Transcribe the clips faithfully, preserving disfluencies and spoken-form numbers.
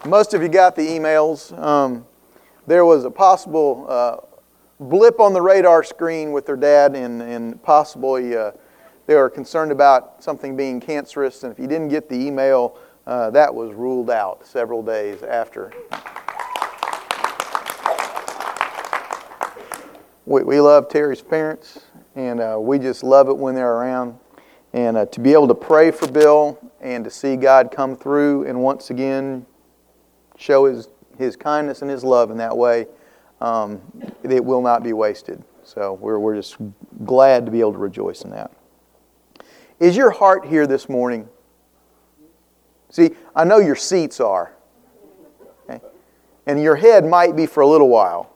Most of you got the emails. Um, there was a possible uh, blip on the radar screen with their dad, and, and possibly uh, they were concerned about something being cancerous. And if you didn't get the email, uh, that was ruled out several days after. We, we love Terry's parents, and uh, we just love it when they're around. And uh, to be able to pray for Bill and to see God come through and once again show His, His kindness and His love in that way, um, it will not be wasted. So we're, we're just glad to be able to rejoice in that. Is your heart here this morning? See, I know your seats are. Okay? And your head might be for a little while.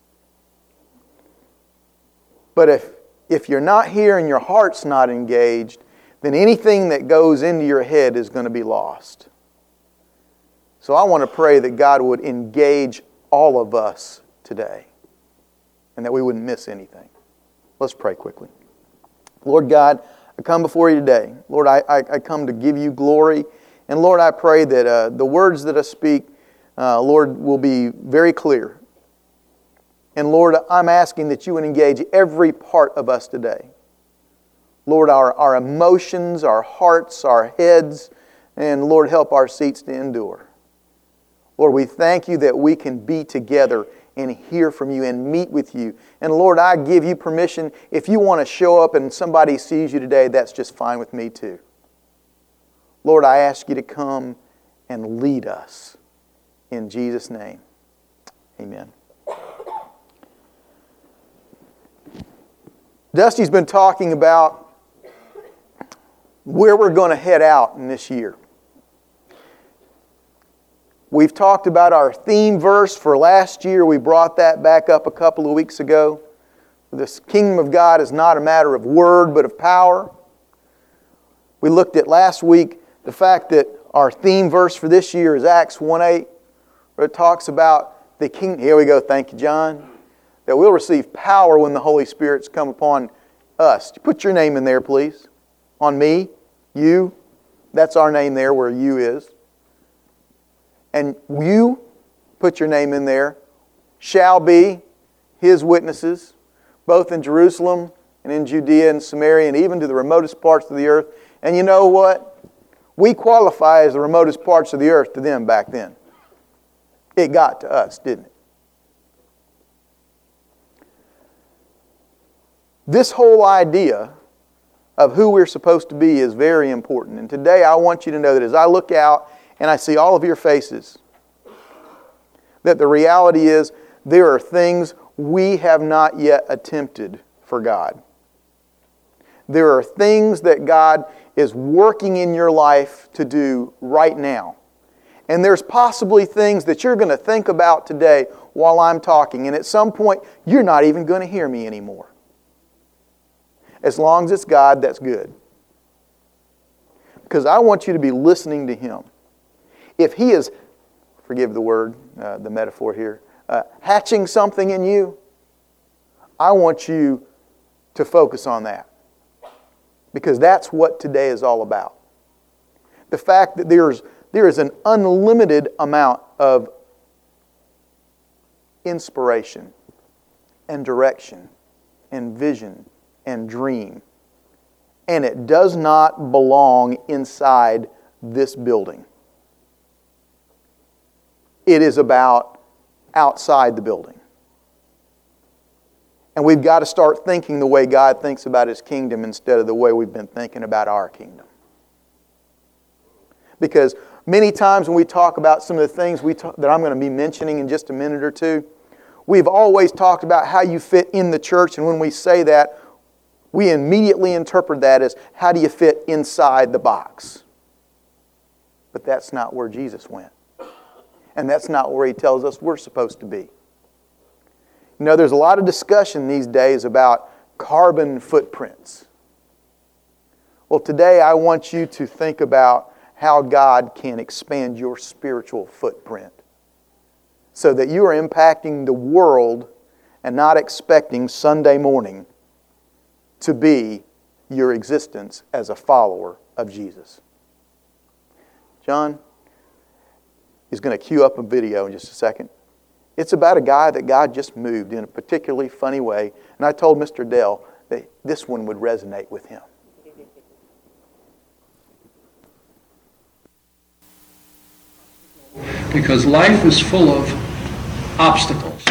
But if, if you're not here and your heart's not engaged, then anything that goes into your head is going to be lost. So I want to pray that God would engage all of us today and that we wouldn't miss anything. Let's pray quickly. Lord God, I come before you today. Lord, I, I, I come to give you glory. And Lord, I pray that uh, the words that I speak, uh, Lord, will be very clear. And Lord, I'm asking that you would engage every part of us today. Lord, our, our emotions, our hearts, our heads, and Lord, help our seats to endure. Lord, we thank you that we can be together and hear from you and meet with you. And Lord, I give you permission. If you want to show up and somebody sees you today, that's just fine with me too. Lord, I ask you to come and lead us. In Jesus' name, amen. Dusty's been talking about where we're going to head out in this year. We've talked about our theme verse for last year. We brought that back up a couple of weeks ago. This kingdom of God is not a matter of word, but of power. We looked at last week the fact that our theme verse for this year is Acts one eight, where it talks about the kingdom. Here we go, thank you, John. That we'll receive power when the Holy Spirit's come upon us. Put your name in there, please. On me, you. That's our name there where you is. And you, put your name in there, shall be His witnesses, both in Jerusalem and in Judea and Samaria and even to the remotest parts of the earth. And you know what? We qualify as the remotest parts of the earth to them back then. It got to us, didn't it? This whole idea of who we're supposed to be is very important. And today I want you to know that as I look out and I see all of your faces, that the reality is there are things we have not yet attempted for God. There are things that God is working in your life to do right now. And there's possibly things that you're going to think about today while I'm talking. And at some point, you're not even going to hear me anymore. As long as it's God, that's good. Because I want you to be listening to Him. If He is, forgive the word, uh, the metaphor here, uh, hatching something in you, I want you to focus on that. Because that's what today is all about. The fact that there's, there is an unlimited amount of inspiration and direction and vision and dream. And it does not belong inside this building. It is about outside the building. And we've got to start thinking the way God thinks about His kingdom instead of the way we've been thinking about our kingdom. Because many times when we talk about some of the things we talk, that I'm going to be mentioning in just a minute or two, we've always talked about how you fit in the church. And when we say that, we immediately interpret that as how do you fit inside the box? But that's not where Jesus went. And that's not where He tells us we're supposed to be. You know, there's a lot of discussion these days about carbon footprints. Well, today I want you to think about how God can expand your spiritual footprint so that you are impacting the world and not expecting Sunday morning to be your existence as a follower of Jesus. John, He's going to cue up a video in just a second. It's about a guy that God just moved in a particularly funny way. And I told Mister Dell that this one would resonate with him. Because life is full of obstacles.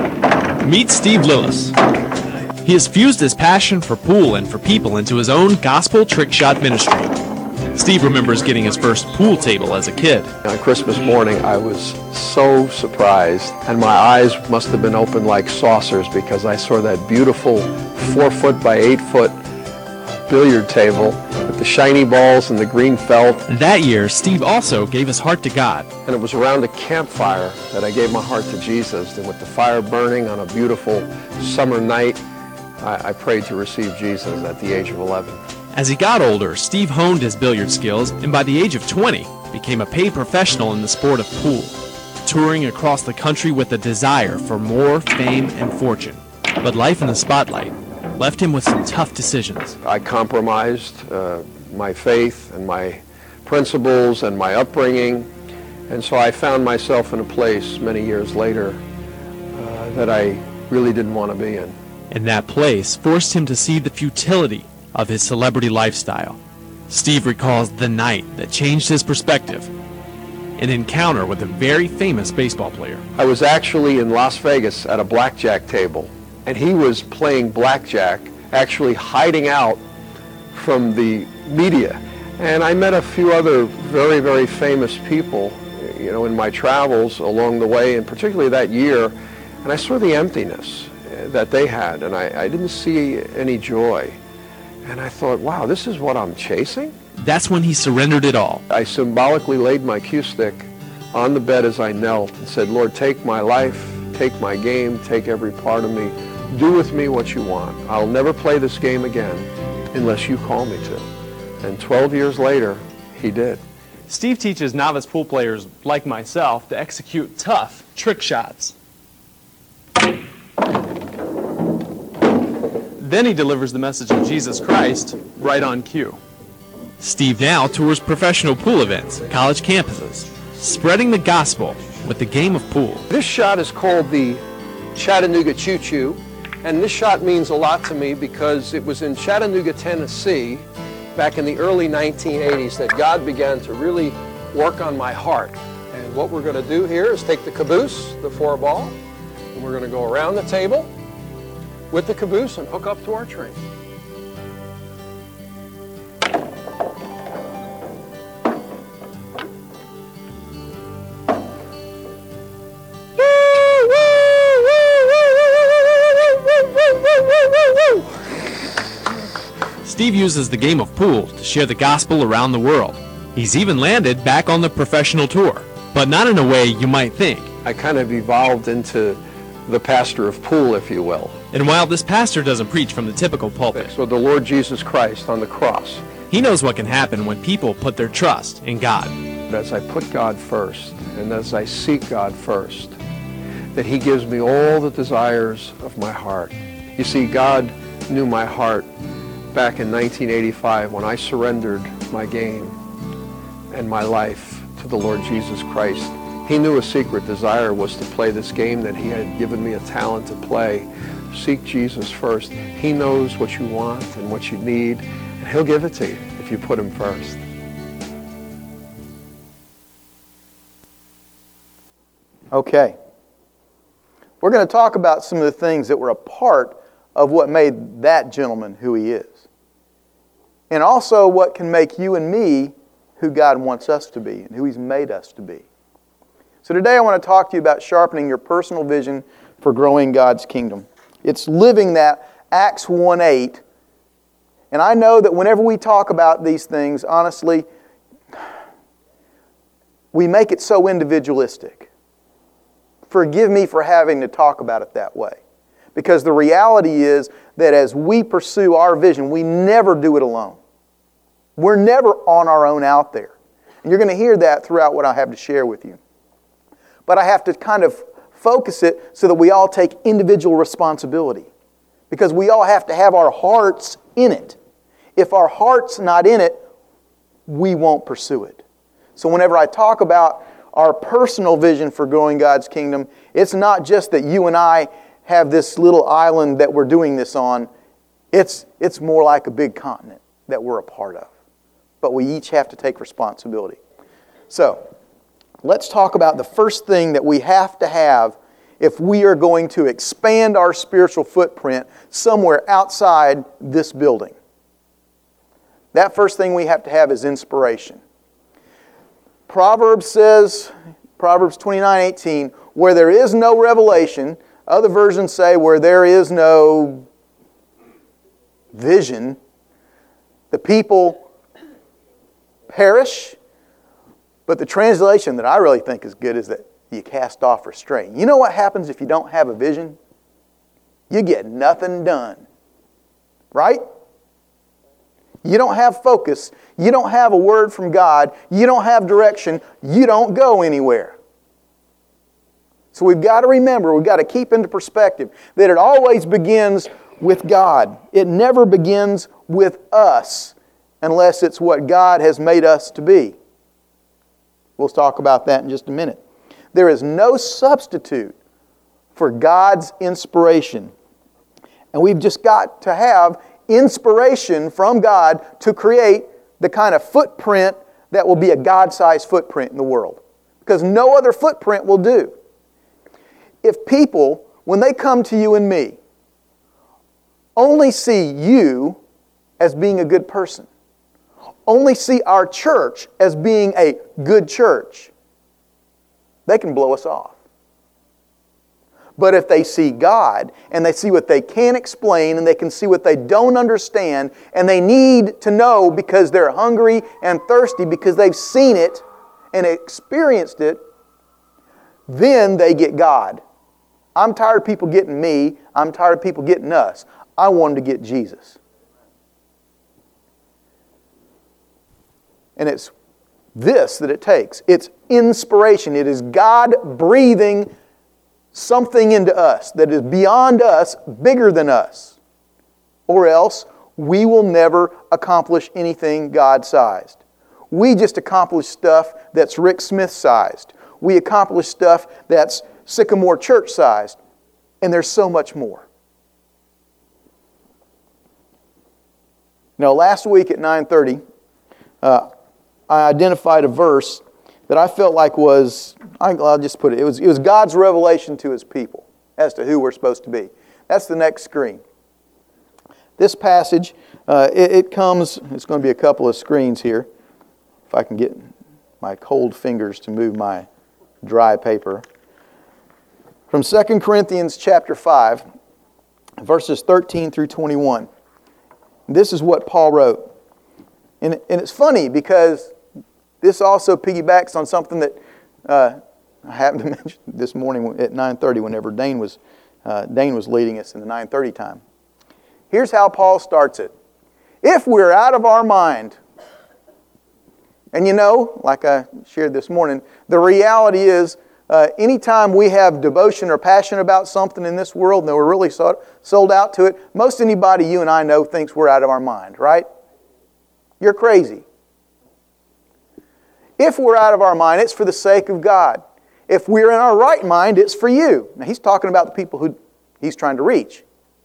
Meet Steve Lillis. He has fused his passion for pool and for people into his own gospel trick shot ministry. Steve remembers getting his first pool table as a kid. On Christmas morning, I was so surprised, and my eyes must have been open like saucers because I saw that beautiful four foot by eight foot billiard table with the shiny balls and the green felt. That year, Steve also gave his heart to God. And it was around a campfire that I gave my heart to Jesus. And with the fire burning on a beautiful summer night, I, I prayed to receive Jesus at the age of eleven. As he got older, Steve honed his billiard skills and by the age of twenty, became a paid professional in the sport of pool, touring across the country with a desire for more fame and fortune. But life in the spotlight left him with some tough decisions. I compromised uh, my faith and my principles and my upbringing, and so I found myself in a place many years later uh, that I really didn't want to be in. And that place forced him to see the futility of his celebrity lifestyle. Steve recalls the night that changed his perspective, an encounter with a very famous baseball player. I was actually in Las Vegas at a blackjack table, and he was playing blackjack, actually hiding out from the media. And I met a few other very, very famous people, you know, in my travels along the way, and particularly that year, and I saw the emptiness that they had, and I, I didn't see any joy. And I thought, wow, this is what I'm chasing? That's when he surrendered it all. I symbolically laid my cue stick on the bed as I knelt and said, Lord, take my life, take my game, take every part of me. Do with me what you want. I'll never play this game again unless you call me to. And twelve years later, he did. Steve teaches novice pool players like myself to execute tough trick shots. Then he delivers the message of Jesus Christ right on cue. Steve now tours professional pool events, college campuses, spreading the gospel with the game of pool. This shot is called the Chattanooga Choo Choo, and this shot means a lot to me because it was in Chattanooga, Tennessee, back in the early nineteen eighties that God began to really work on my heart. And what we're going to do here is take the caboose, the four ball, and we're going to go around the table with the caboose and hook up to our train. Steve uses the game of pool to share the gospel around the world. He's even landed back on the professional tour, but not in a way you might think. I kind of evolved into the pastor of pool, if you will. And while this pastor doesn't preach from the typical pulpit, So the Lord Jesus Christ on the cross. he knows what can happen when people put their trust in God. As I put God first, and as I seek God first, that he gives me all the desires of my heart. You see, God knew my heart back in nineteen eighty-five when I surrendered my game and my life to the Lord Jesus Christ. He knew a secret desire was to play this game that he had given me a talent to play. Seek Jesus first. He knows what you want and what you need, and he'll give it to you if you put him first. Okay. We're going to talk about some of the things that were a part of what made that gentleman who he is. And also what can make you and me who God wants us to be and who he's made us to be. So today I want to talk to you about sharpening your personal vision for growing God's kingdom. It's living that Acts one eight. And I know that whenever we talk about these things, honestly, we make it so individualistic. Forgive me for having to talk about it that way. Because the reality is that as we pursue our vision, we never do it alone. We're never on our own out there. And you're going to hear that throughout what I have to share with you. But I have to kind of focus it so that we all take individual responsibility. Because we all have to have our hearts in it. If our heart's not in it, we won't pursue it. So whenever I talk about our personal vision for growing God's kingdom, it's not just that you and I have this little island that we're doing this on. It's, it's more like a big continent that we're a part of. But we each have to take responsibility. So, let's talk about the first thing that we have to have if we are going to expand our spiritual footprint somewhere outside this building. That first thing we have to have is inspiration. Proverbs says, Proverbs twenty-nine eighteen, where there is no revelation, other versions say where there is no vision, the people perish. But the translation that I really think is good is that you cast off restraint. You know what happens if you don't have a vision? You get nothing done. Right? You don't have focus. You don't have a word from God. You don't have direction. You don't go anywhere. So we've got to remember, we've got to keep into perspective that it always begins with God. It never begins with us unless it's what God has made us to be. We'll talk about that in just a minute. There is no substitute for God's inspiration. And we've just got to have inspiration from God to create the kind of footprint that will be a God-sized footprint in the world. Because no other footprint will do. If people, when they come to you and me, only see you as being a good person, only see our church as being a good church, they can blow us off. But if they see God, and they see what they can't explain, and they can see what they don't understand, and they need to know because they're hungry and thirsty because they've seen it and experienced it, then they get God. I'm tired of people getting me. I'm tired of people getting us. I want them to get Jesus. And it's this that it takes. It's inspiration. It is God breathing something into us that is beyond us, bigger than us. Or else we will never accomplish anything God-sized. We just accomplish stuff that's Rick Smith-sized. We accomplish stuff that's Sycamore Church-sized. And there's so much more. Now, last week at nine thirty, uh, I identified a verse that I felt like was, I'll just put it, it was, it was God's revelation to His people as to who we're supposed to be. That's the next screen. This passage, uh, it, it comes, it's going to be a couple of screens here, if I can get my cold fingers to move my dry paper. From Second Corinthians chapter five, verses thirteen through twenty-one. This is what Paul wrote. And, and it's funny because this also piggybacks on something that uh, I happened to mention this morning at nine thirty whenever Dane was, uh, Dane was leading us in the nine thirty time. Here's how Paul starts it. If we're out of our mind, and you know, like I shared this morning, the reality is uh, anytime we have devotion or passion about something in this world and we're really so, sold out to it, most anybody you and I know thinks we're out of our mind, right? You're crazy. If we're out of our mind, it's for the sake of God. If we're in our right mind, it's for you. Now, he's talking about the people who he's trying to reach.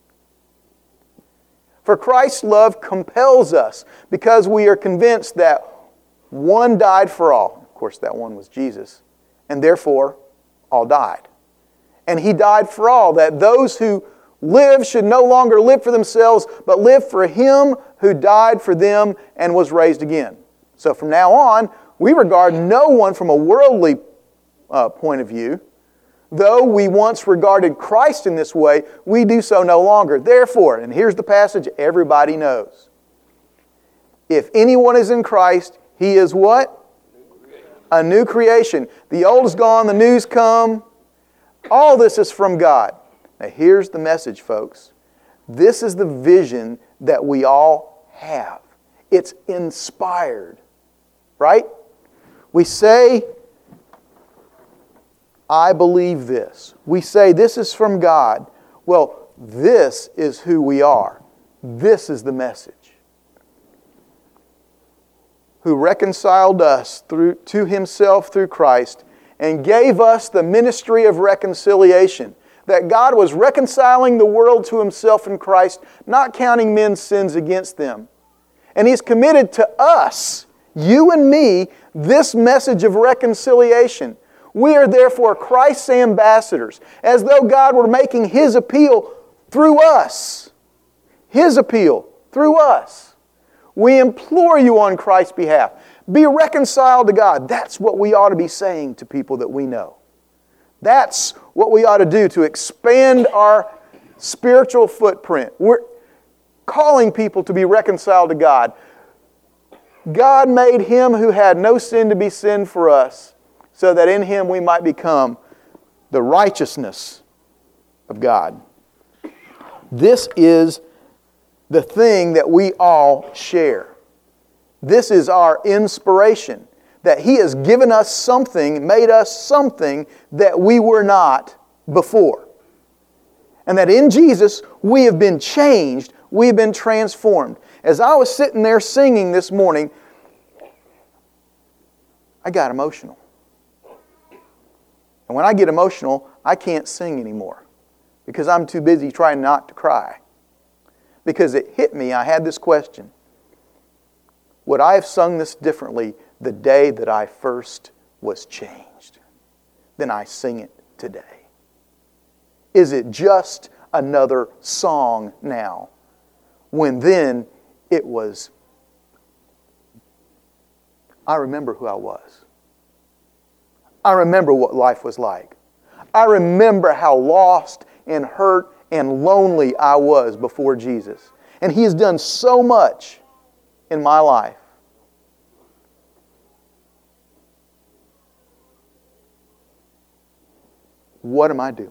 For Christ's love compels us because we are convinced that one died for all. Of course, that one was Jesus. And therefore, all died. And He died for all, that those who live should no longer live for themselves, but live for Him who died for them and was raised again. So from now on, we regard no one from a worldly uh, point of view. Though we once regarded Christ in this way, we do so no longer. Therefore, and here's the passage everybody knows. If anyone is in Christ, he is what? A new creation. The old is gone, the new's come. All this is from God. Now here's the message, folks. This is the vision that we all have. It's inspired. Right? We say, I believe this. We say, this is from God. Well, this is who we are. This is the message. Who reconciled us through to Himself through Christ and gave us the ministry of reconciliation. That God was reconciling the world to Himself in Christ, not counting men's sins against them. And He's committed to us, you and me, this message of reconciliation. We are therefore Christ's ambassadors, as though God were making His appeal through us. His appeal through us. We implore you on Christ's behalf, be reconciled to God. That's what we ought to be saying to people that we know. That's what we ought to do to expand our spiritual footprint. We're calling people to be reconciled to God. God made Him who had no sin to be sin for us, so that in Him we might become the righteousness of God. This is the thing that we all share. This is our inspiration. That He has given us something, made us something that we were not before. And that in Jesus we have been changed, we have been transformed. As I was sitting there singing this morning, I got emotional. And when I get emotional, I can't sing anymore because I'm too busy trying not to cry. Because it hit me, I had this question. Would I have sung this differently the day that I first was changed than I sing it today? Is it just another song now, when then it was, I remember who I was. I remember what life was like. I remember how lost and hurt and lonely I was before Jesus. And He has done so much in my life. What am I doing?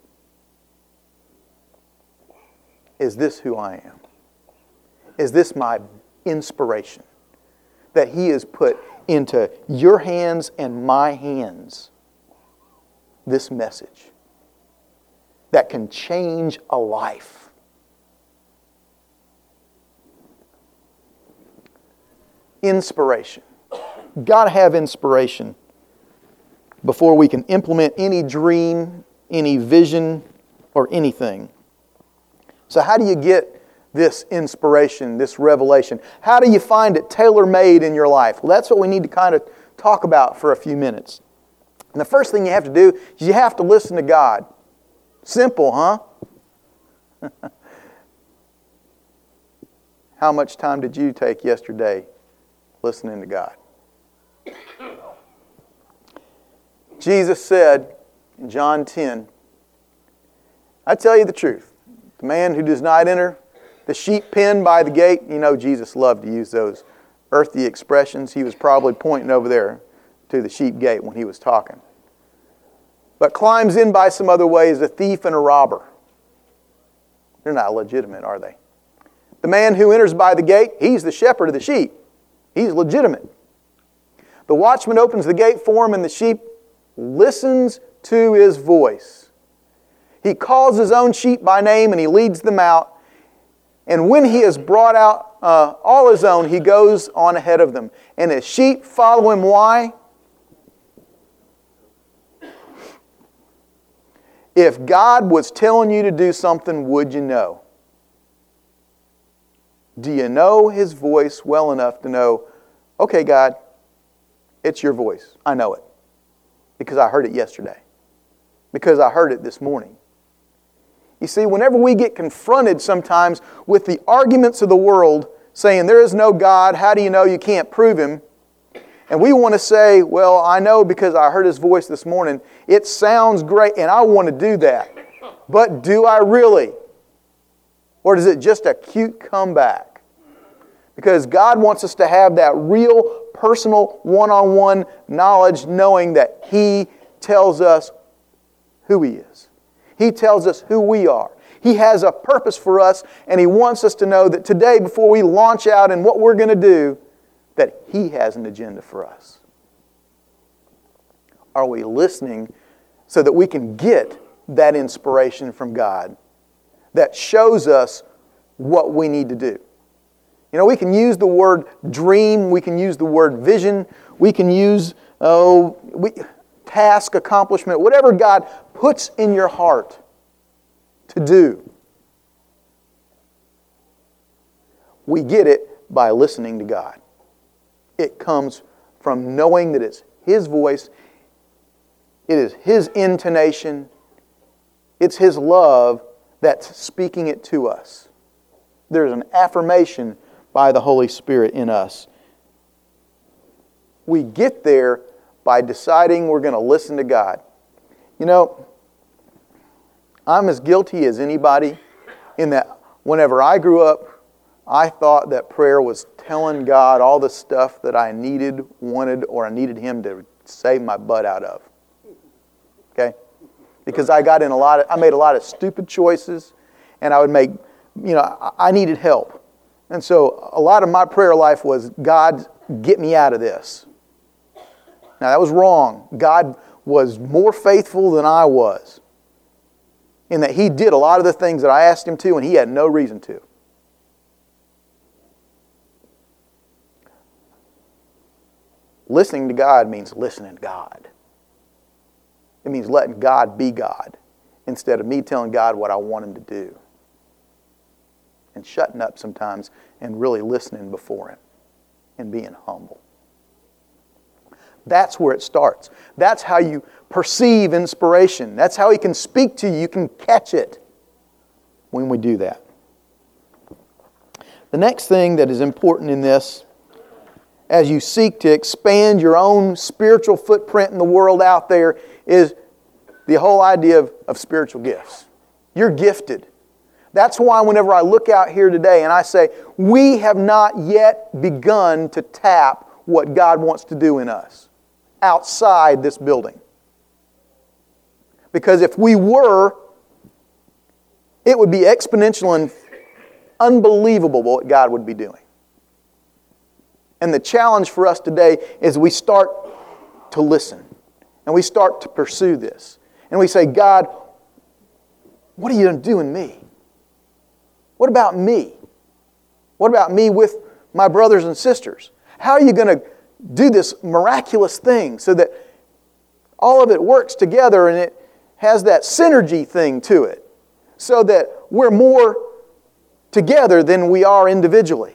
Is this who I am? Is this my inspiration that He has put into your hands and my hands? This message that can change a life. Inspiration. Got to have inspiration before we can implement any dream, any vision, or anything. So how do you get this inspiration, this revelation? How do you find it tailor-made in your life? Well, that's what we need to kind of talk about for a few minutes. And the first thing you have to do is you have to listen to God. Simple, huh? How much time did you take yesterday listening to God? Jesus said in John ten, I tell you the truth, the man who does not enter the sheep pen by the gate, you know Jesus loved to use those earthy expressions. He was probably pointing over there to the sheep gate when He was talking. But climbs in by some other way is a thief and a robber. They're not legitimate, are they? The man who enters by the gate, he's the shepherd of the sheep. He's legitimate. The watchman opens the gate for him, and the sheep listens to his voice. He calls his own sheep by name, and he leads them out. And when he has brought out uh, all his own, he goes on ahead of them. And his sheep follow him. Why? If God was telling you to do something, would you know? Do you know His voice well enough to know, okay, God, it's your voice. I know it. Because I heard it yesterday. Because I heard it this morning. You see, whenever we get confronted sometimes with the arguments of the world, saying there is no God, how do you know you can't prove Him? And we want to say, well, I know because I heard His voice this morning. It sounds great, and I want to do that. But do I really? Or is it just a cute comeback? Because God wants us to have that real, personal, one-on-one knowledge, knowing that He tells us who He is. He tells us who we are. He has a purpose for us, and He wants us to know that today, before we launch out in what we're going to do, that He has an agenda for us. Are we listening so that we can get that inspiration from God that shows us what we need to do? You know, we can use the word dream, we can use the word vision, we can use, oh, we, task, accomplishment, whatever God puts in your heart to do. We get it by listening to God. It comes from knowing that it's His voice, it is His intonation, it's His love that's speaking it to us. There's an affirmation by the Holy Spirit in us. We get there by deciding we're going to listen to God. You know, I'm as guilty as anybody in that whenever I grew up, I thought that prayer was telling God all the stuff that I needed, wanted, or I needed Him to save my butt out of. Okay? Because I got in a lot of, I made a lot of stupid choices, and I would make, you know, I needed help. And so a lot of my prayer life was, God, get me out of this. Now that was wrong. God was more faithful than I was, in that He did a lot of the things that I asked Him to, and He had no reason to. Listening to God means listening to God. It means letting God be God instead of me telling God what I want Him to do. And shutting up sometimes and really listening before Him and being humble. That's where it starts. That's how you perceive inspiration. That's how He can speak to you. You can catch it when we do that. The next thing that is important in this, as you seek to expand your own spiritual footprint in the world out there, is the whole idea of, of spiritual gifts. You're gifted. That's why whenever I look out here today and I say, we have not yet begun to tap what God wants to do in us outside this building. Because if we were, it would be exponential and unbelievable what God would be doing. And the challenge for us today is we start to listen. And we start to pursue this. And we say, God, what are you going to do in me? What about me? What about me with my brothers and sisters? How are you going to do this miraculous thing so that all of it works together and it has that synergy thing to it, so that we're more together than we are individually?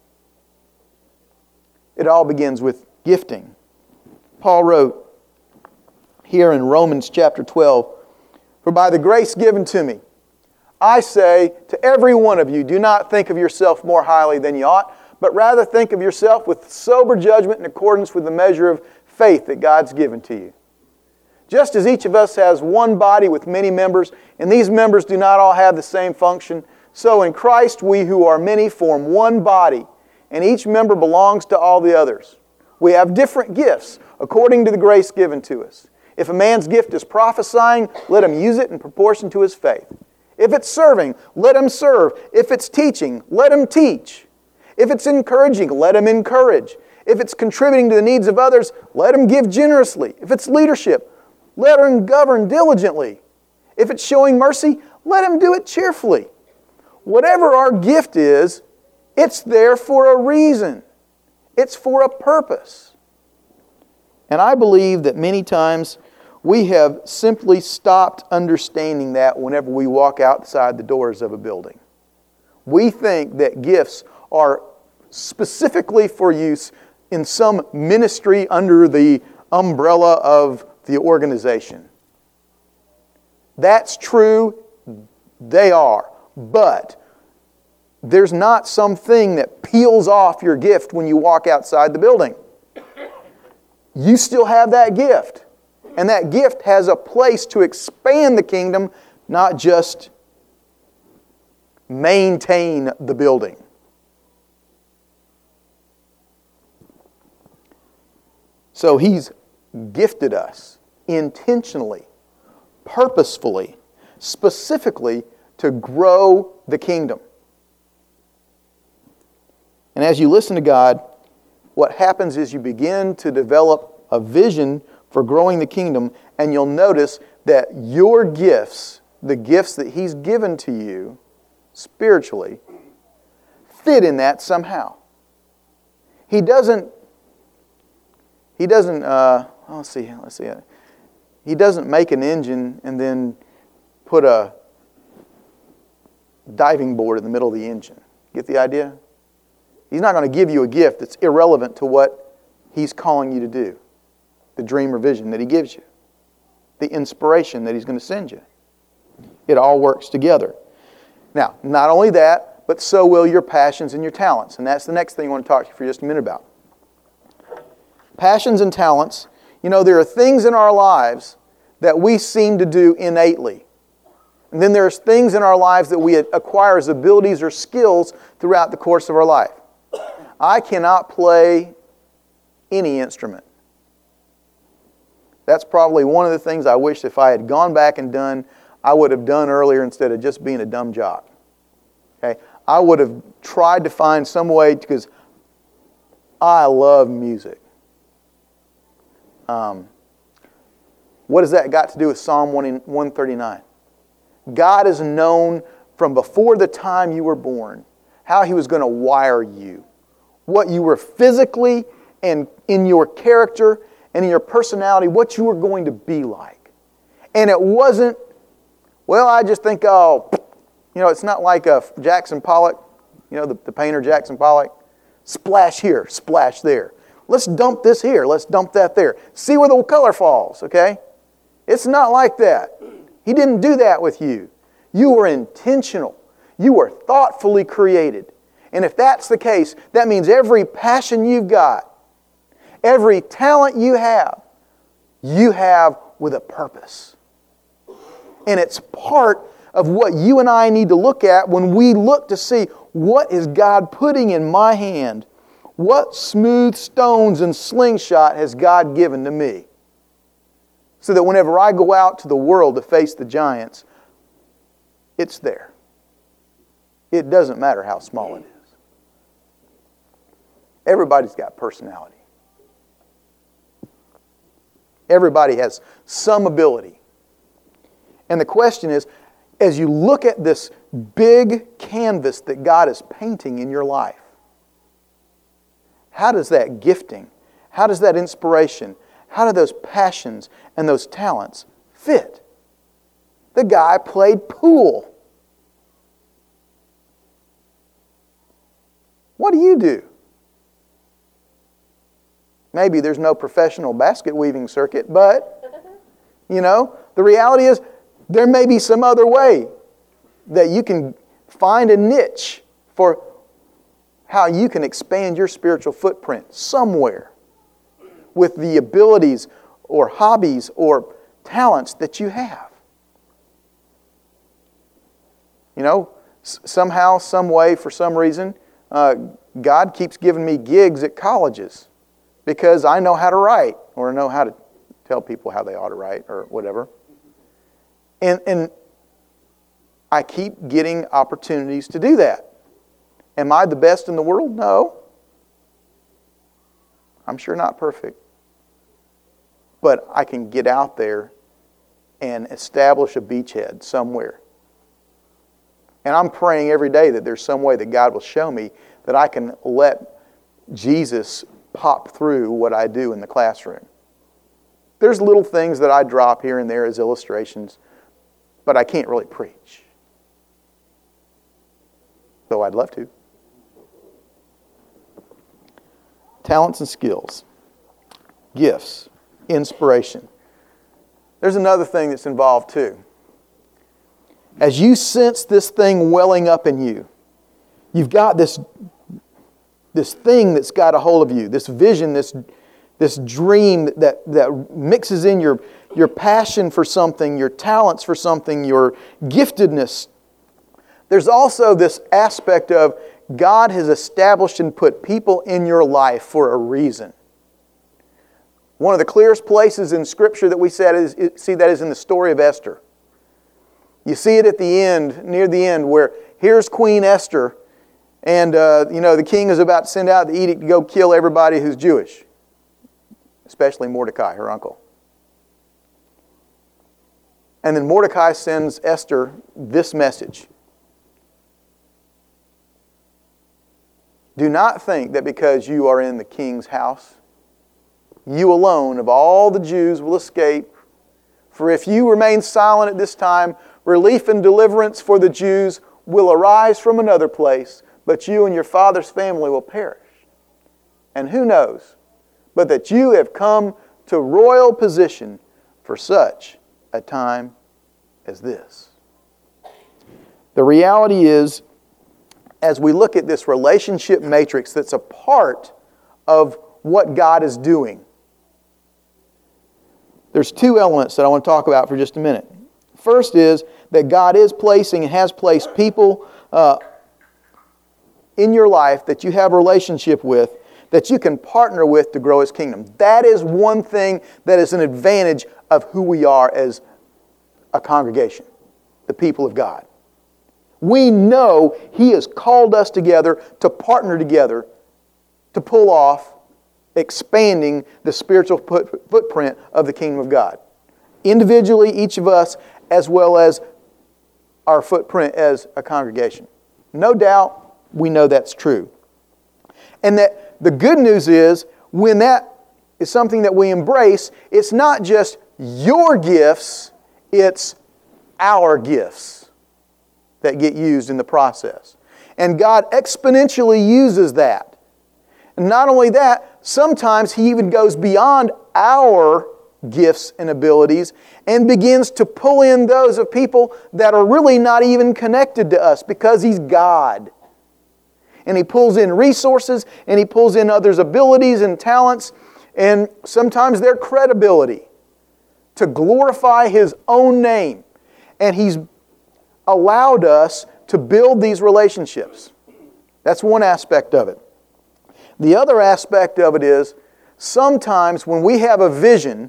It all begins with gifting. Paul wrote here in Romans chapter twelve, "For by the grace given to me, I say to every one of you, do not think of yourself more highly than you ought, but rather think of yourself with sober judgment in accordance with the measure of faith that God's given to you. Just as each of us has one body with many members, and these members do not all have the same function, so in Christ we who are many form one body, and each member belongs to all the others. We have different gifts according to the grace given to us. If a man's gift is prophesying, let him use it in proportion to his faith. If it's serving, let him serve. If it's teaching, let him teach. If it's encouraging, let him encourage. If it's contributing to the needs of others, let him give generously. If it's leadership, let him govern diligently. If it's showing mercy, let him do it cheerfully. Whatever our gift is, it's there for a reason. It's for a purpose. And I believe that many times we have simply stopped understanding that whenever we walk outside the doors of a building. We think that gifts are specifically for use in some ministry under the umbrella of the organization. That's true, they are. But there's not something that peels off your gift when you walk outside the building. You still have that gift. And that gift has a place to expand the kingdom, not just maintain the building. So He's gifted us intentionally, purposefully, specifically to grow the kingdom. And as you listen to God, what happens is you begin to develop a vision for growing the kingdom, and you'll notice that your gifts, the gifts that He's given to you spiritually, fit in that somehow. He doesn't, He doesn't, uh, let's see, let's see. He doesn't make an engine and then put a diving board in the middle of the engine. Get the idea? He's not going to give you a gift that's irrelevant to what He's calling you to do. The dream or vision that He gives you. The inspiration that He's going to send you. It all works together. Now, not only that, but so will your passions and your talents. And that's the next thing I want to talk to you for just a minute about. Passions and talents. You know, there are things in our lives that we seem to do innately. And then there's things in our lives that we acquire as abilities or skills throughout the course of our life. I cannot play any instrument. That's probably one of the things I wish if I had gone back and done, I would have done earlier instead of just being a dumb jock. Okay? I would have tried to find some way, because I love music. Um, what has that got to do with Psalm one thirty-nine? God is known from before the time you were born, how He was going to wire you, what you were physically and in your character and in your personality, what you were going to be like. And it wasn't, well, I just think, oh, you know, it's not like a Jackson Pollock, you know, the, the painter Jackson Pollock. Splash here, splash there. Let's dump this here, let's dump that there. See where the color falls, okay? It's not like that. He didn't do that with you. You were intentional. You were thoughtfully created. And if that's the case, that means every passion you've got, every talent you have, you have with a purpose. And it's part of what you and I need to look at when we look to see, what is God putting in my hand? What smooth stones and slingshot has God given to me? So that whenever I go out to the world to face the giants, it's there. It doesn't matter how small it is. Everybody's got personality. Everybody has some ability. And the question is, as you look at this big canvas that God is painting in your life, how does that gifting, how does that inspiration, how do those passions and those talents fit? The guy played pool. What do you do? Maybe there's no professional basket weaving circuit, but, you know, the reality is there may be some other way that you can find a niche for how you can expand your spiritual footprint somewhere with the abilities or hobbies or talents that you have. You know, s- somehow, some way, for some reason, uh, God keeps giving me gigs at colleges because I know how to write or know how to tell people how they ought to write or whatever. And, and I keep getting opportunities to do that. Am I the best in the world? No. I'm sure not perfect. But I can get out there and establish a beachhead somewhere. And I'm praying every day that there's some way that God will show me that I can let Jesus pop through what I do in the classroom. There's little things that I drop here and there as illustrations, but I can't really preach. Though I'd love to. Talents and skills. Gifts. Inspiration. There's another thing that's involved too. As you sense this thing welling up in you, you've got this, this thing that's got a hold of you, this vision, this, this dream that, that mixes in your, your passion for something, your talents for something, your giftedness. There's also this aspect of God has established and put people in your life for a reason. One of the clearest places in Scripture that we see that is in the story of Esther. You see it at the end, near the end, where here's Queen Esther, and uh, you know the king is about to send out the edict to go kill everybody who's Jewish, especially Mordecai, her uncle. And then Mordecai sends Esther this message. Do not think that because you are in the king's house, you alone of all the Jews will escape For if you remain silent at this time, relief and deliverance for the Jews will arise from another place, but you and your father's family will perish. And who knows, but that you have come to royal position for such a time as this. The reality is, as we look at this relationship matrix that's a part of what God is doing, there's two elements that I want to talk about for just a minute. First is that God is placing and has placed people uh, in your life that you have a relationship with that you can partner with to grow His kingdom. That is one thing that is an advantage of who we are as a congregation, the people of God. We know He has called us together to partner together to pull off expanding the spiritual foot, footprint of the kingdom of God. Individually, each of us, as well as our footprint as a congregation. No doubt, we know that's true. And that the good news is, when that is something that we embrace, it's not just your gifts, it's our gifts that get used in the process. And God exponentially uses that. And not only that, sometimes He even goes beyond our gifts and abilities and begins to pull in those of people that are really not even connected to us because He's God. And He pulls in resources and He pulls in others' abilities and talents and sometimes their credibility to glorify His own name. And He's allowed us to build these relationships. That's one aspect of it. The other aspect of it is, sometimes when we have a vision,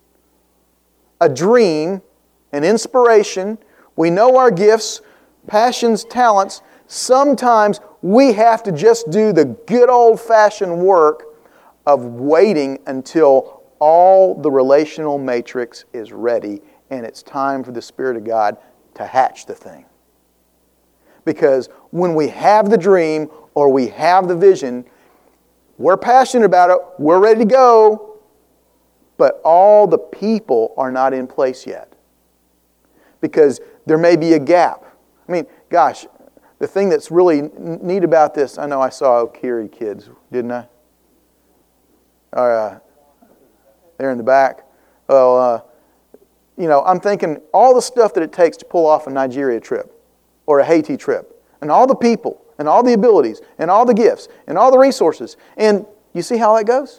a dream, an inspiration, we know our gifts, passions, talents, sometimes we have to just do the good old-fashioned work of waiting until all the relational matrix is ready and it's time for the Spirit of God to hatch the thing. Because when we have the dream or we have the vision, we're passionate about it, we're ready to go, but all the people are not in place yet. Because there may be a gap. I mean, gosh, the thing that's really neat about this, I know I saw Okiri kids, didn't I? Uh, they're in the back. Well, uh, you know, I'm thinking all the stuff that it takes to pull off a Nigeria trip or a Haiti trip, and all the people, and all the abilities, and all the gifts, and all the resources. And you see how that goes?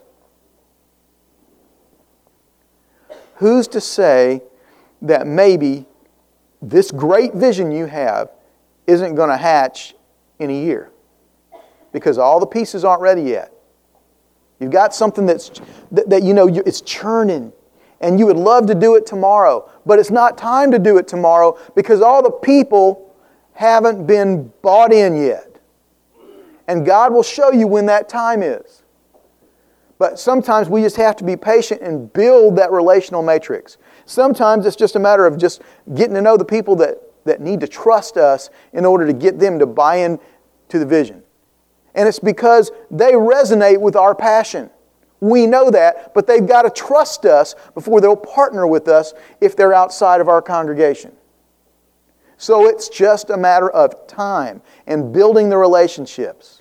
Who's to say that maybe this great vision you have isn't going to hatch in a year? Because all the pieces aren't ready yet. You've got something that's that, that you know it's churning, and you would love to do it tomorrow, but it's not time to do it tomorrow because all the people haven't been bought in yet. And God will show you when that time is. But sometimes we just have to be patient and build that relational matrix. Sometimes it's just a matter of just getting to know the people that, that need to trust us in order to get them to buy in to the vision. And it's because they resonate with our passion. We know that, but they've got to trust us before they'll partner with us if they're outside of our congregation. So it's just a matter of time and building the relationships.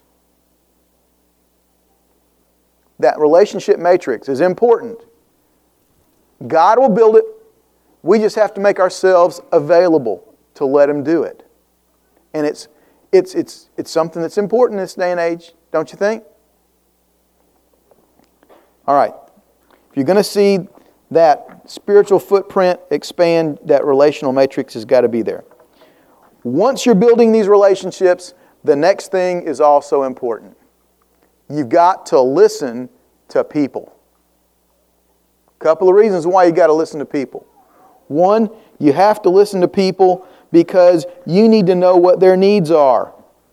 That relationship matrix is important. God will build it. We just have to make ourselves available to let Him do it. And it's it's it's it's something that's important in this day and age, don't you think? All right. If you're going to see that spiritual footprint expand, that relational matrix has got to be there. Once you're building these relationships, the next thing is also important. You've got to listen to people. A couple of reasons why you got to listen to people. One, you have to listen to people because you need to know what their needs are.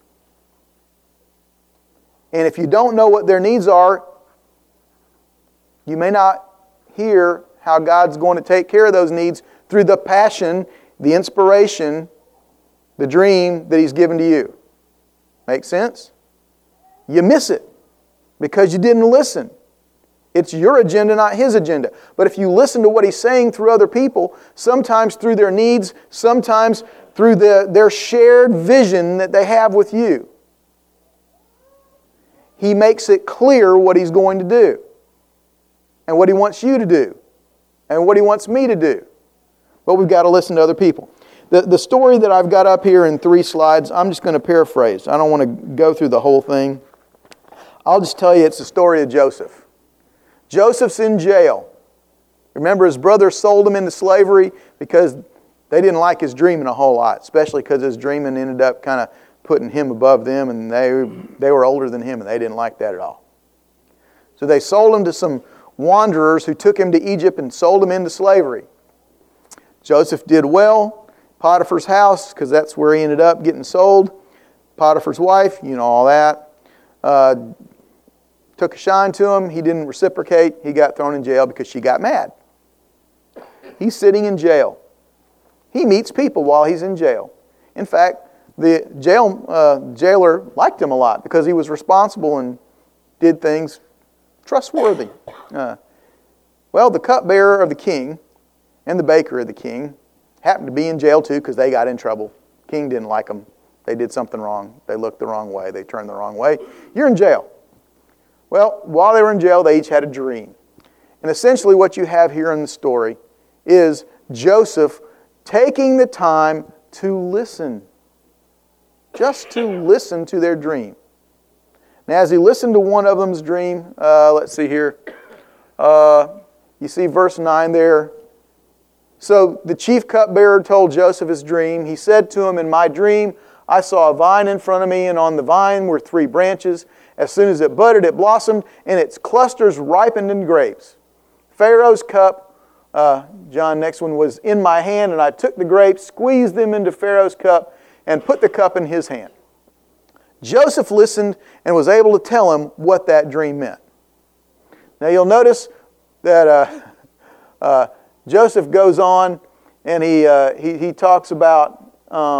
And if you don't know what their needs are, you may not hear how God's going to take care of those needs through the passion, the inspiration, the dream that He's given to you. Make sense? You miss it because you didn't listen. It's your agenda, not his agenda. But if you listen to what he's saying through other people, sometimes through their needs, sometimes through the, their shared vision that they have with you, he makes it clear what he's going to do and what he wants you to do and what he wants me to do. But we've got to listen to other people. The, the story that I've got up here in three slides, I'm just going to paraphrase. I don't want to go through the whole thing. I'll just tell you it's the story of Joseph. Joseph's in jail. Remember, his brothers sold him into slavery because they didn't like his dreaming a whole lot, especially because his dreaming ended up kind of putting him above them, and they, they were older than him, and they didn't like that at all. So they sold him to some wanderers who took him to Egypt and sold him into slavery. Joseph did well. Potiphar's house, because that's where he ended up getting sold. Potiphar's wife, you know all that. Uh, took a shine to him. He didn't reciprocate. He got thrown in jail because she got mad. He's sitting in jail. He meets people while he's in jail. In fact, the jail uh, jailer liked him a lot because he was responsible and did things trustworthy. Uh, well, the cupbearer of the king and the baker of the king happened to be in jail too because they got in trouble. King didn't like them. They did something wrong. They looked the wrong way. They turned the wrong way. You're in jail. Well, while they were in jail, they each had a dream. And essentially what you have here in the story is Joseph taking the time to listen. Just to listen to their dream. Now, as he listened to one of them's dream, uh, let's see here. Uh, you see verse nine there. So the chief cupbearer told Joseph his dream. He said to him, in my dream, I saw a vine in front of me, and on the vine were three branches. As soon as it budded, it blossomed, and its clusters ripened in grapes. Pharaoh's cup, uh, John, next one, was in my hand, and I took the grapes, squeezed them into Pharaoh's cup, and put the cup in his hand. Joseph listened and was able to tell him what that dream meant. Now you'll notice that uh, uh, Joseph goes on and he uh, he, he talks about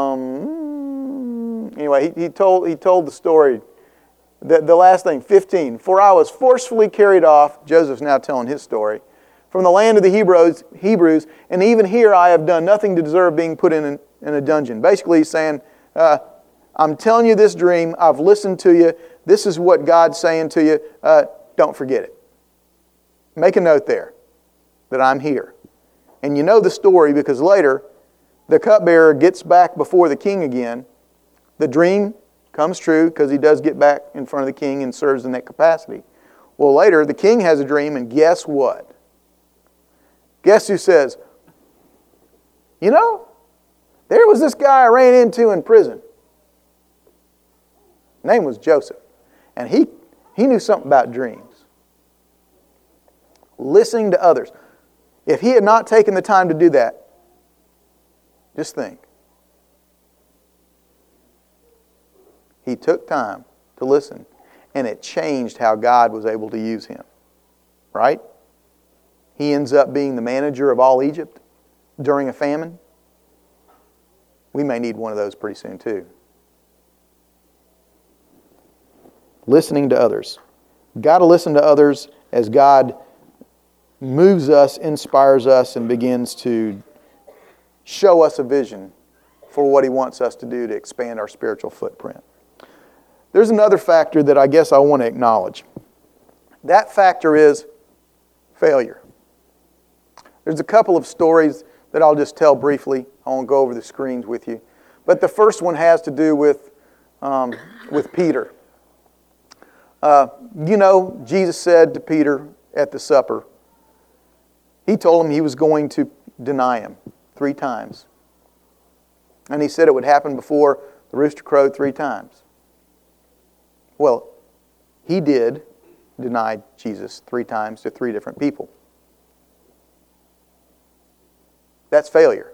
um, anyway he, he told he told the story. The, the last thing, fifteen. For I was forcefully carried off. Joseph's now telling his story. From the land of the Hebrews, Hebrews, and even here I have done nothing to deserve being put in, an, in a dungeon. Basically, he's saying, uh, I'm telling you this dream. I've listened to you. This is what God's saying to you. Uh, don't forget it. Make a note there that I'm here. And you know the story because later the cupbearer gets back before the king again. The dream comes true because he does get back in front of the king and serves in that capacity. Well, later the king has a dream, and guess what? Guess who says, you know, there was this guy I ran into in prison. His name was Joseph. And he, he knew something about dreams. Listening to others. If he had not taken the time to do that, just think. He took time to listen, and it changed how God was able to use him. Right? He ends up being the manager of all Egypt during a famine. We may need one of those pretty soon too. Listening to others. Got to listen to others as God moves us, inspires us, and begins to show us a vision for what He wants us to do to expand our spiritual footprint. There's another factor that I guess I want to acknowledge. That factor is failure. There's a couple of stories that I'll just tell briefly. I won't go over the screens with you. But the first one has to do with, um, with Peter. Uh, you know, Jesus said to Peter at the supper, He told him He was going to deny Him three times. And He said it would happen before the rooster crowed three times. Well, He did deny Jesus three times to three different people. That's failure.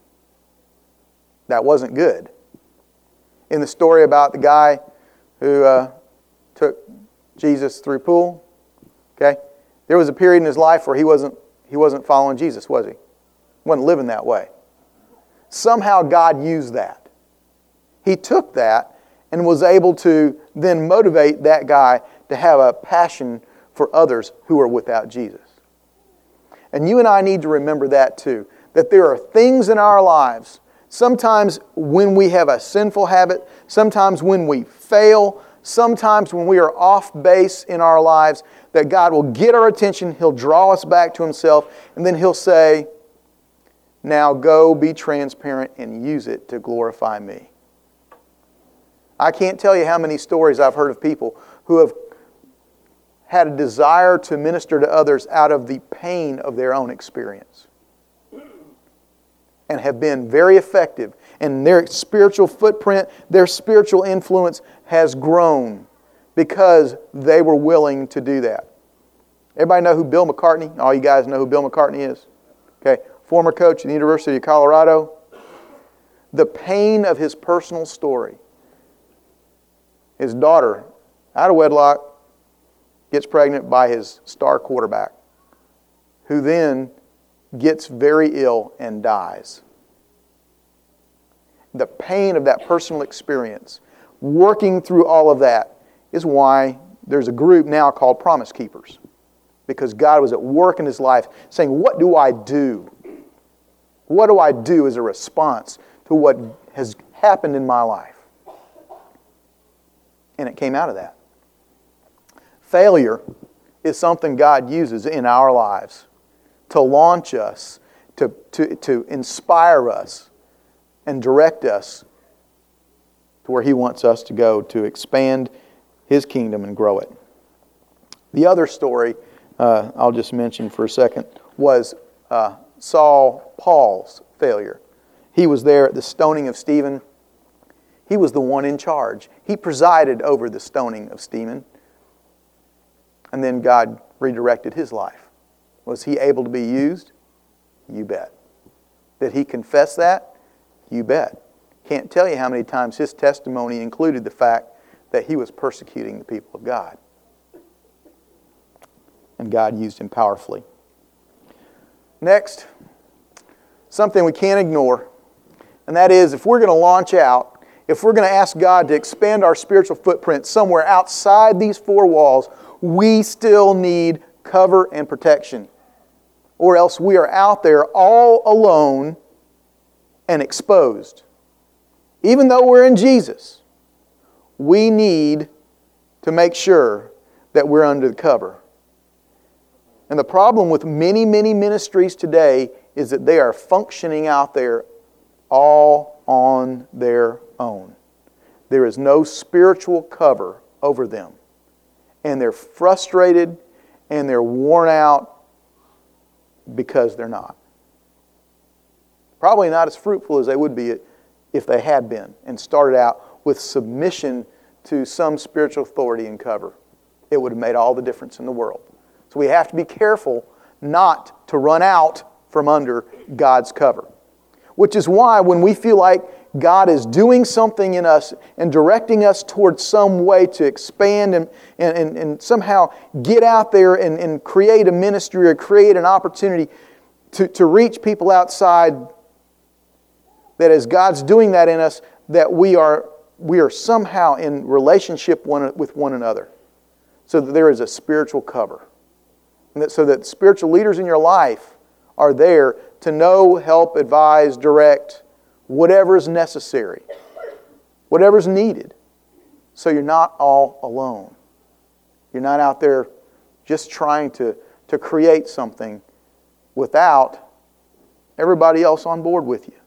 That wasn't good. In the story about the guy who uh, took Jesus through pool, okay, there was a period in his life where he wasn't he wasn't following Jesus, was he? He wasn't living that way. Somehow God used that. He took that and was able to then motivate that guy to have a passion for others who are without Jesus. And you and I need to remember that too, that there are things in our lives, sometimes when we have a sinful habit, sometimes when we fail, sometimes when we are off base in our lives, that God will get our attention, He'll draw us back to Himself, and then He'll say, now go be transparent and use it to glorify me. I can't tell you how many stories I've heard of people who have had a desire to minister to others out of the pain of their own experience and have been very effective. And their spiritual footprint, their spiritual influence has grown because they were willing to do that. Everybody know who Bill McCartney? All you guys know who Bill McCartney is? Okay, former coach at the University of Colorado. The pain of his personal story. His daughter, out of wedlock, gets pregnant by his star quarterback, who then gets very ill and dies. The pain of that personal experience, working through all of that, is why there's a group now called Promise Keepers. Because God was at work in his life saying, what do I do? What do I do as a response to what has happened in my life? And it came out of that. Failure is something God uses in our lives to launch us, to, to, to inspire us, and direct us to where He wants us to go to expand His kingdom and grow it. The other story uh, I'll just mention for a second was uh, Saul Paul's failure. He was there at the stoning of Stephen. He was the one in charge. He presided over the stoning of Stephen. And then God redirected his life. Was he able to be used? You bet. Did he confess that? You bet. Can't tell you how many times his testimony included the fact that he was persecuting the people of God. And God used him powerfully. Next, something we can't ignore, and that is if we're going to launch out, if we're going to ask God to expand our spiritual footprint somewhere outside these four walls, we still need cover and protection. Or else we are out there all alone and exposed. Even though we're in Jesus, we need to make sure that we're under the cover. And the problem with many, many ministries today is that they are functioning out there all on their own. There is no spiritual cover over them. And they're frustrated and they're worn out because they're not. Probably not as fruitful as they would be if they had been and started out with submission to some spiritual authority and cover. It would have made all the difference in the world. So we have to be careful not to run out from under God's cover. Which is why when we feel like God is doing something in us and directing us towards some way to expand and, and, and somehow get out there and, and create a ministry or create an opportunity to, to reach people outside, that as God's doing that in us, that we are, we are somehow in relationship one, with one another. So that there is a spiritual cover. And that, so that spiritual leaders in your life are there to know, help, advise, direct, whatever is necessary, whatever is needed. So you're not all alone. You're not out there just trying to, to create something without everybody else on board with you.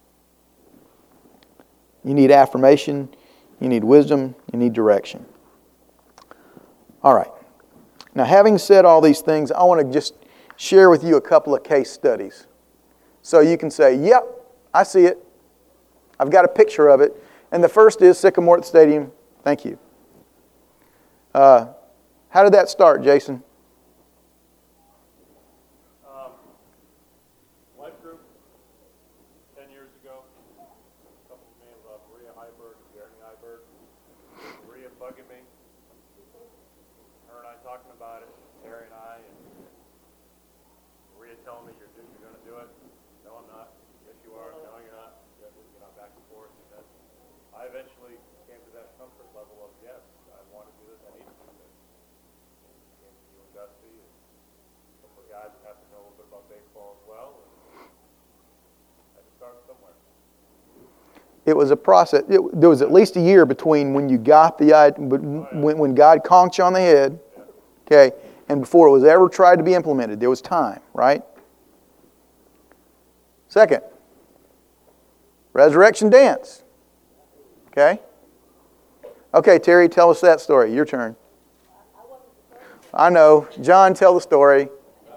You need affirmation, you need wisdom, you need direction. All right. Now, having said all these things, I want to just share with you a couple of case studies. So you can say, yep, I see it. I've got a picture of it. And the first is Sycamore Stadium. Thank you. Uh, how did that start, Jason? Um, life group, ten years ago. A couple of names, uh, Maria Heiberg, Jeremy Heiberg. Maria bugging me. Her and I talking about it. Terry and I. And Maria telling me, you're, you're going to do it. No, I'm not. Yes, you are. No, you're not. Yes, you know, back and forth. And then I eventually came to that comfort level of, yes, I want to do this. I need to do this. Came to you and Dustin. God have to know a little bit about baseball as well. And I had to start somewhere. It was a process. It, there was at least a year between when you got the idea, when, when God conked you on the head, okay, and before it was ever tried to be implemented. There was time, right? Second, resurrection dance. Okay? Okay, Terry, tell us that story. Your turn. I know. John, tell the story.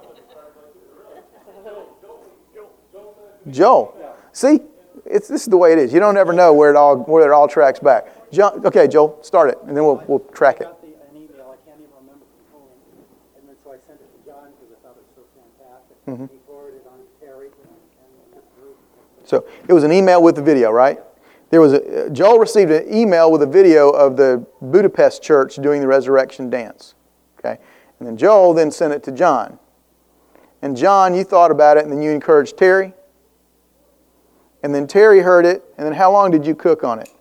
Joel. See? It's, this is the way it is. You don't ever know where it all where it all tracks back. John, okay, Joel, start it, and then we'll we'll track it. I got the, an email. I can't even remember from whom, and then so I sent it to John because I thought it was so fantastic. Mm-hmm. He forwarded it on to Terry and, and this group. So it was an email with the video, right? There was a, Joel received an email with a video of the Budapest church doing the resurrection dance. Okay, and then Joel then sent it to John. And John, you thought about it, and then you encouraged Terry. And then Terry heard it, and then how long did you cook on it?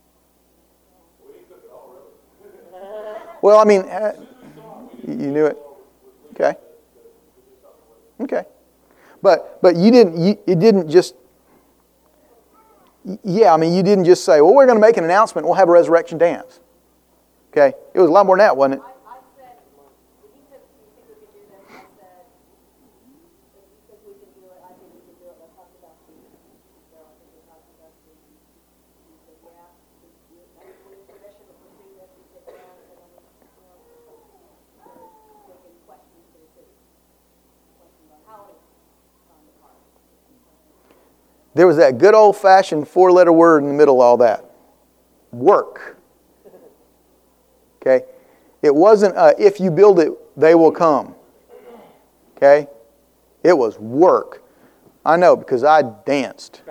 Well, I mean, uh, you knew it. Okay. Okay. But but you didn't. You, it didn't just. Yeah, I mean, you didn't just say, "Well, we're going to make an announcement. We'll have a resurrection dance." Okay. It was a lot more than that, wasn't it? I, I said, he said, "Do you think we could do this?" I said, "If you think we can do it, I think we can do it. Let's talk about Steve." So I think we talked about Steve. He said, "Yeah, we need permission to pursue this." We sit down and said, "I mean, you know, started taking questions to the city, questions on how it on the part." There was that good old-fashioned four-letter word in the middle of all that. Work. Okay? It wasn't uh, if you build it, they will come. Okay? It was work. I know because I danced.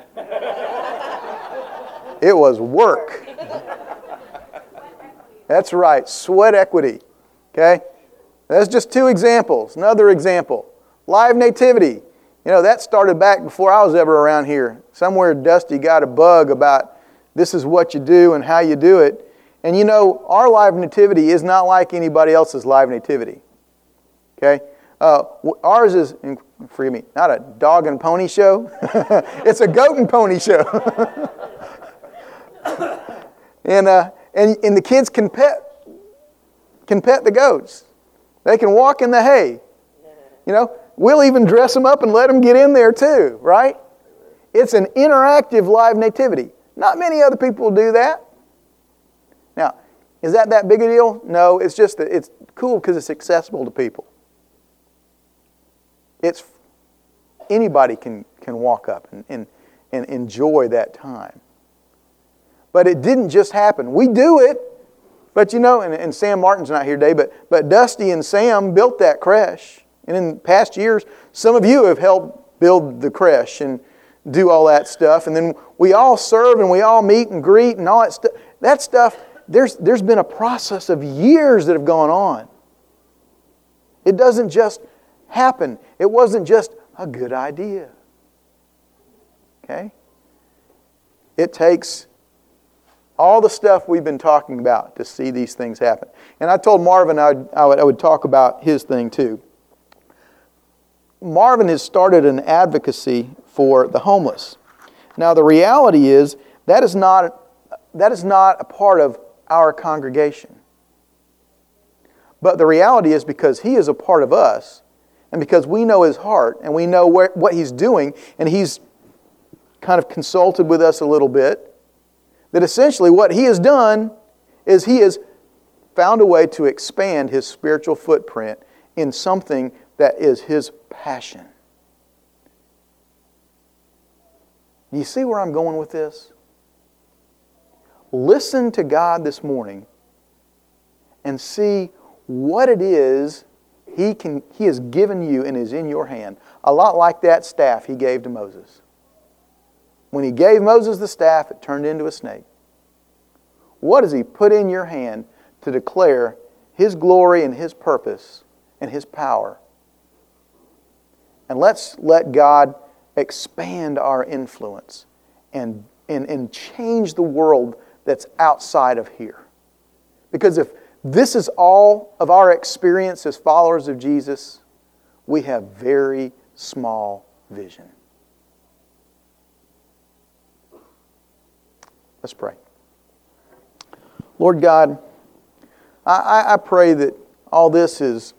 It was work. That's right, sweat equity. Okay? That's just two examples. Another example. Live nativity. You know, that started back before I was ever around here. Somewhere Dusty got a bug about this is what you do and how you do it. And you know, our live nativity is not like anybody else's live nativity. Okay? Uh, ours is, forgive me, not a dog and pony show. It's a goat and pony show. and, uh, and and the kids can pet can pet the goats. They can walk in the hay. You know, we'll even dress them up and let them get in there too, right? It's an interactive live nativity. Not many other people do that. Now, is that that big a deal? No, it's just that it's cool because it's accessible to people. It's anybody can, can walk up and, and, and enjoy that time. But it didn't just happen. We do it, but you know, and, and Sam Martin's not here today, but, but Dusty and Sam built that creche. And in past years, some of you have helped build the creche and do all that stuff. And then we all serve and we all meet and greet and all that stuff. That stuff, there's, there's been a process of years that have gone on. It doesn't just happen. It wasn't just a good idea. Okay? It takes all the stuff we've been talking about to see these things happen. And I told Marvin I would, I would, I would talk about his thing too. Marvin has started an advocacy for the homeless. Now the reality is that is not that is not a part of our congregation. But the reality is because he is a part of us, and because we know his heart and we know where, what he's doing, and he's kind of consulted with us a little bit, that essentially what he has done is he has found a way to expand his spiritual footprint in something that is his passion. Do you see where I'm going with this? Listen to God this morning and see what it is He can He has given you and is in your hand. A lot like that staff He gave to Moses. When He gave Moses the staff, it turned into a snake. What has He put in your hand to declare His glory and His purpose and His power? And let's let God expand our influence and, and, and change the world that's outside of here. Because if this is all of our experience as followers of Jesus, we have very small vision. Let's pray. Lord God, I, I pray that all this has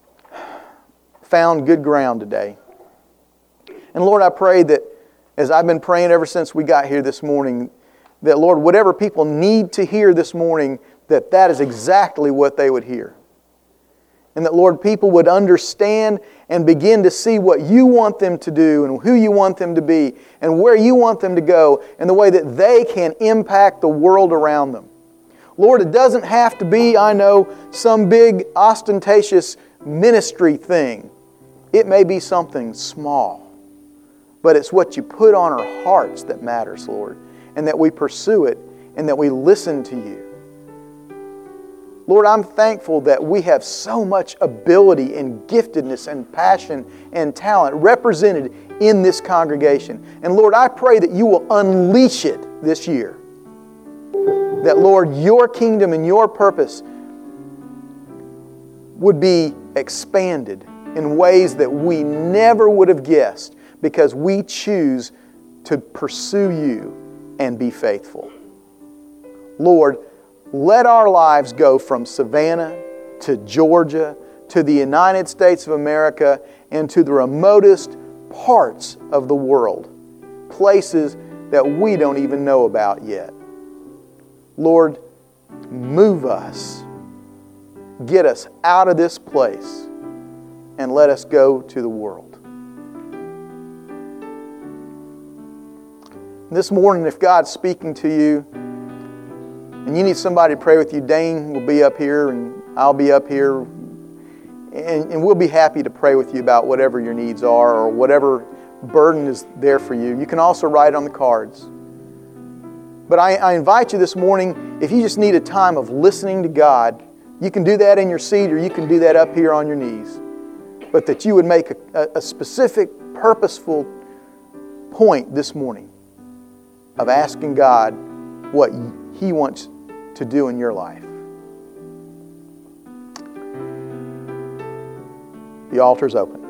found good ground today. And Lord, I pray that as I've been praying ever since we got here this morning, that Lord, whatever people need to hear this morning, that that is exactly what they would hear. And that, Lord, people would understand and begin to see what you want them to do and who you want them to be and where you want them to go and the way that they can impact the world around them. Lord, it doesn't have to be, I know, some big ostentatious ministry thing. It may be something small, but it's what you put on our hearts that matters, Lord, and that we pursue it and that we listen to you. Lord, I'm thankful that we have so much ability and giftedness and passion and talent represented in this congregation. And Lord, I pray that you will unleash it this year. That, Lord, your kingdom and your purpose would be expanded in ways that we never would have guessed because we choose to pursue you and be faithful. Lord, let our lives go from Savannah to Georgia to the United States of America and to the remotest parts of the world, places that we don't even know about yet. Lord, move us, get us out of this place, and let us go to the world. This morning, if God's speaking to you, and you need somebody to pray with you, Dane will be up here and I'll be up here. And, and we'll be happy to pray with you about whatever your needs are or whatever burden is there for you. You can also write on the cards. But I, I invite you this morning, if you just need a time of listening to God, you can do that in your seat or you can do that up here on your knees. But that you would make a, a specific, purposeful point this morning of asking God what He wants to do in your life. The altar's open.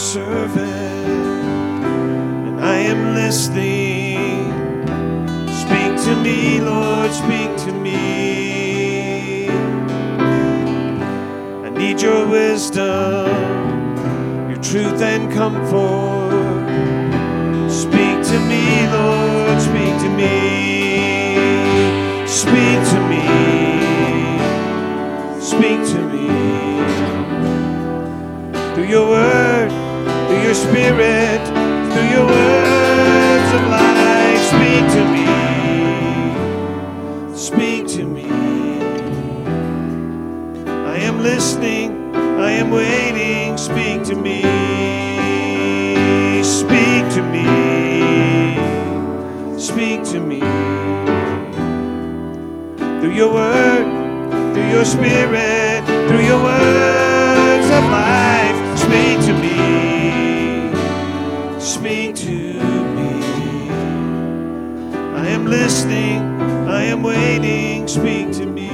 servant, and I am listening. Speak to me, Lord, speak to me. I need your wisdom, your truth and comfort. Speak to me, Lord, speak to me. Speak to me, speak to me. Through your word, through your spirit, through your words of life, speak to me, speak to me. I am listening, I am waiting, speak to me, speak to me, speak to me. Through your word, through your spirit, through your words of life, speak to me, speak to me. I am listening, I am waiting, speak to me.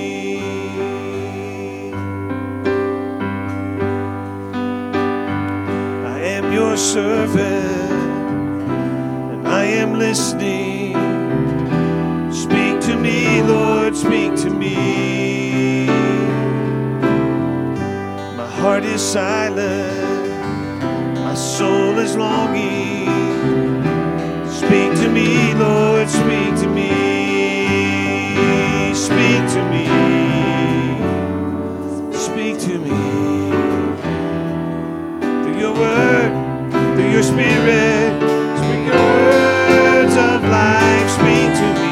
I am your servant, and I am listening. Speak to me, Lord, speak to me. My heart is silent, my soul is longing. Speak to me, Lord, speak to me. Speak to me, speak to me. Through your word, through your spirit, speak your words of life. Speak to me,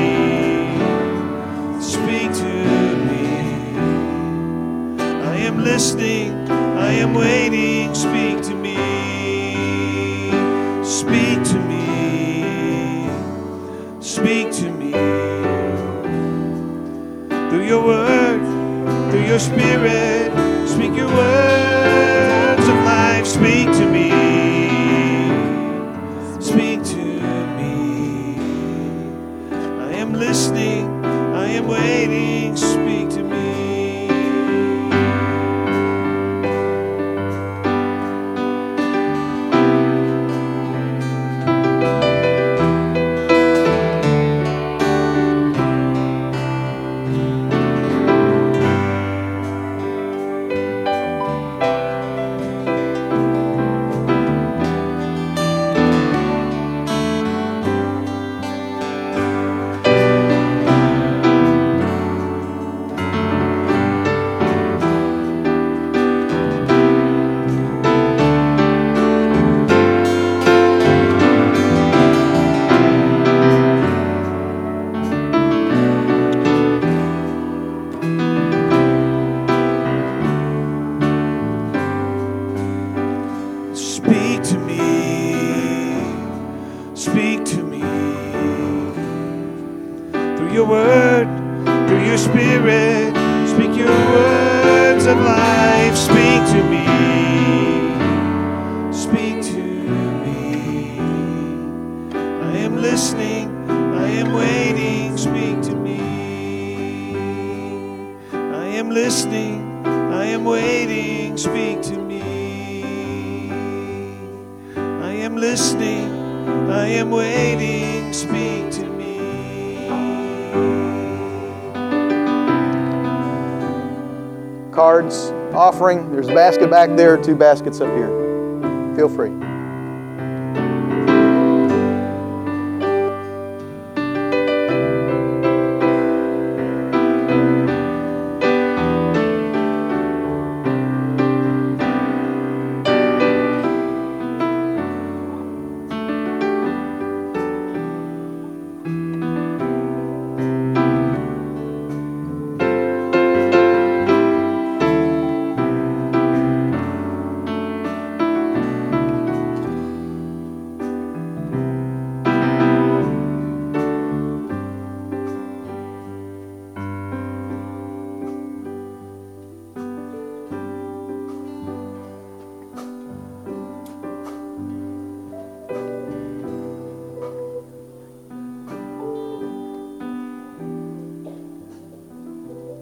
speak to me. I am listening, I am waiting, speak to me, speak to me, speak to me. Through your word, through your spirit, speak your words of life, speak to me, speak to me. I am listening, I am waiting, speak to me. Speak to me, speak to me. Through your word, through your spirit, speak your words of life. Speak to me, speak to me. I am listening, I am waiting, speak to me. I am listening, I am waiting, speak to me. I am listening, I am waiting, speak to me. Cards, offering, there's a basket back there, two baskets up here. Feel free.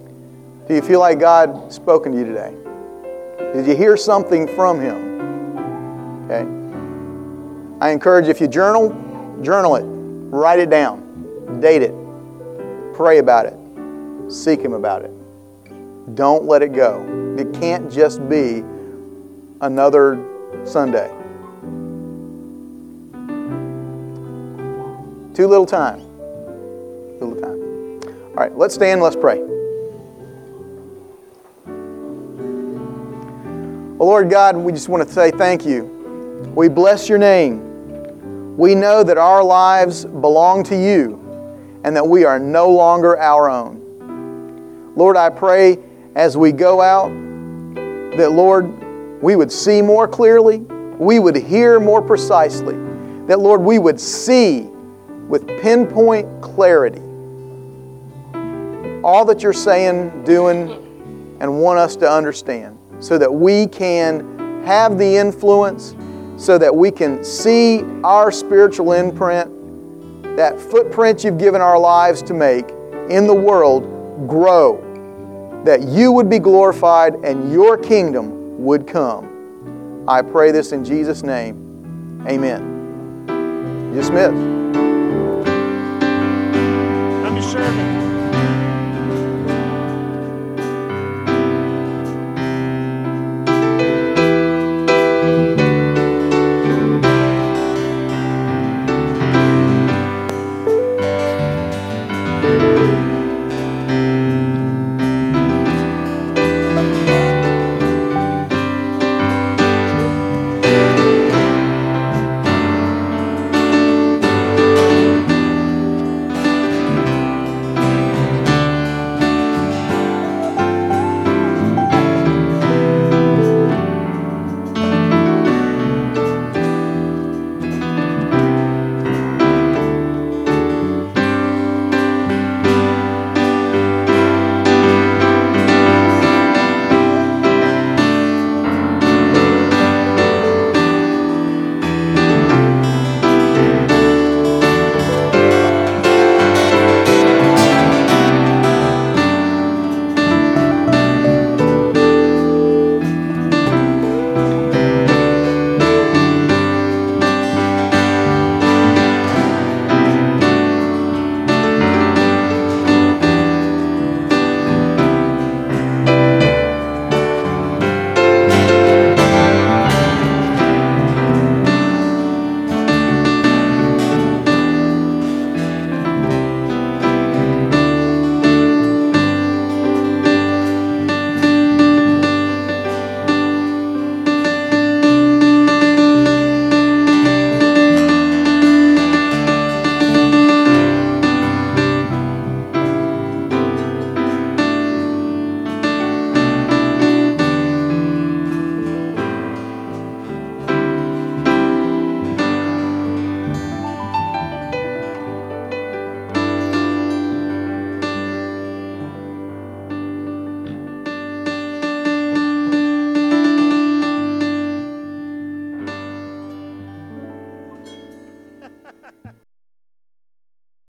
Do you feel like God spoken to you today? Did you hear something from Him? Okay? I encourage you, if you journal, journal it. Write it down. Date it. Pray about it. Seek Him about it. Don't let it go. It can't just be another Sunday. Too little time. Too little time. All right, let's stand, let's pray. Well, Lord God, we just want to say thank you. We bless your name. We know that our lives belong to you and that we are no longer our own. Lord, I pray as we go out that, Lord, we would see more clearly, we would hear more precisely, that, Lord, we would see with pinpoint clarity all that you're saying, doing, and want us to understand, so that we can have the influence, so that we can see our spiritual imprint, that footprint you've given our lives to make in the world, grow, that you would be glorified and your kingdom would come. I pray this in Jesus' name. Amen. You're dismissed. I'm your servant.